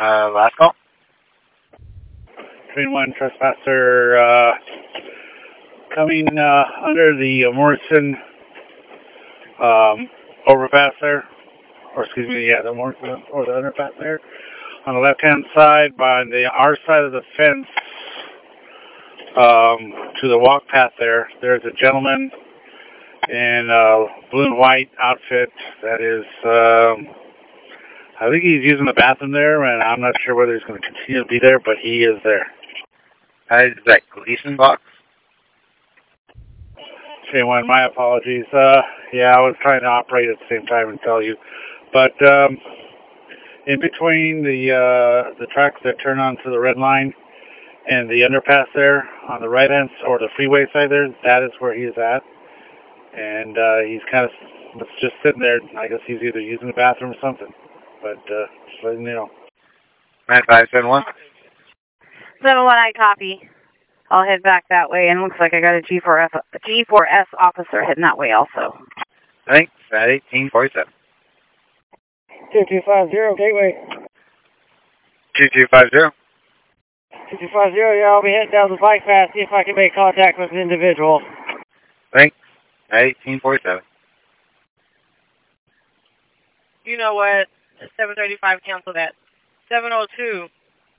Last call. Train 1 trespasser coming under the Morrison overpass there, or excuse me, yeah, the Morrison or the underpass there. On the left-hand side, by our side of the fence, to the walk path there's a gentleman in a blue and white outfit that is, I think he's using the bathroom there, and I'm not sure whether he's going to continue to be there, but he is there. Is that Gleason box? Train 1, my apologies. Yeah, I was trying to operate at the same time and tell you. But in between the tracks that turn onto the red line and the underpass there on the right hand or the freeway side there, that is where he is at. And he's kind of just sitting there. I guess he's either using the bathroom or something. But just letting you know. 9571. 7-1, I copy. I'll head back that way, and it looks like I got a G4S officer heading that way also. Thanks. At 1847. 2250, Gateway. 2250. 2250, yeah, I'll be heading down the bike path, see if I can make contact with an individual. Thanks. At 1847. You know what? 735, cancel that. 702.